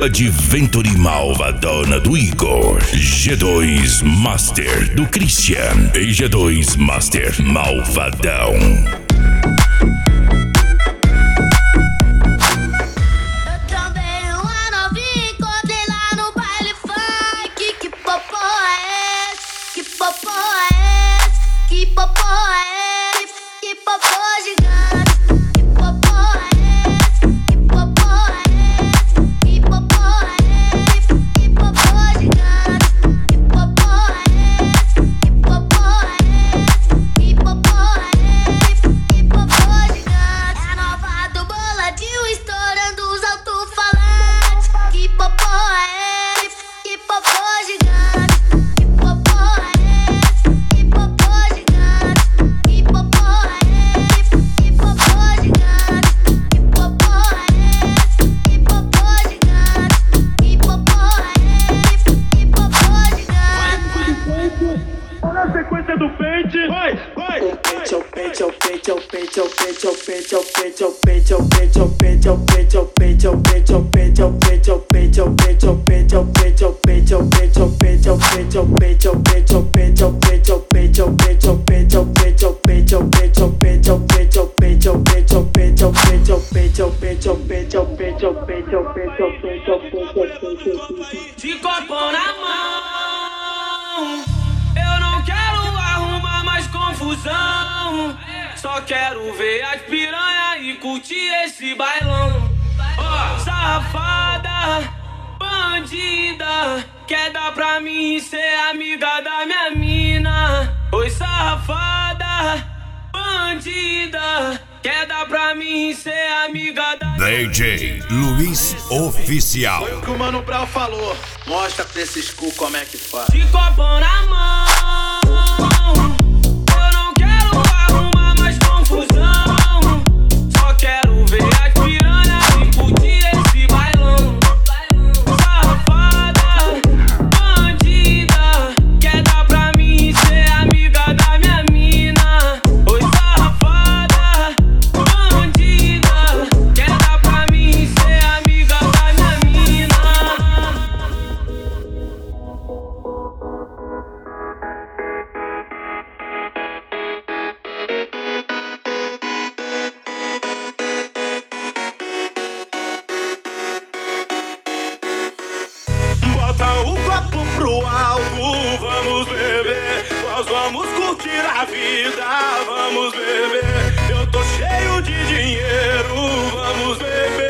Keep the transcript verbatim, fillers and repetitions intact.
Adventure malvadona do Igor, G dois Master do Christian e G dois Master malvadão. De copo na mão, eu não quero arrumar mais confusão. Só quero ver as piranha e curtir esse bailão. Ó, oh, safada, bandida, quer dar pra mim ser amiga da minha mina. Oi, safada, bandida, quer dar pra mim ser amiga da D J Luiz Oficial. Foi o que o Mano Brown falou. Mostra pra esses cu como é que faz. De copo na mão, eu não quero arrumar mais confusão. Só quero ver as piranha e curtir esse bailão. Safada, bandida, quer dar pra mim ser amiga da minha mina. Oi, safada, bandida, quer dar pra mim ser amiga da minha mina. Bota o copo pro alto, vamos beber. Nós vamos curtir a vida, vamos beber. Eu tô cheio de dinheiro, vamos beber.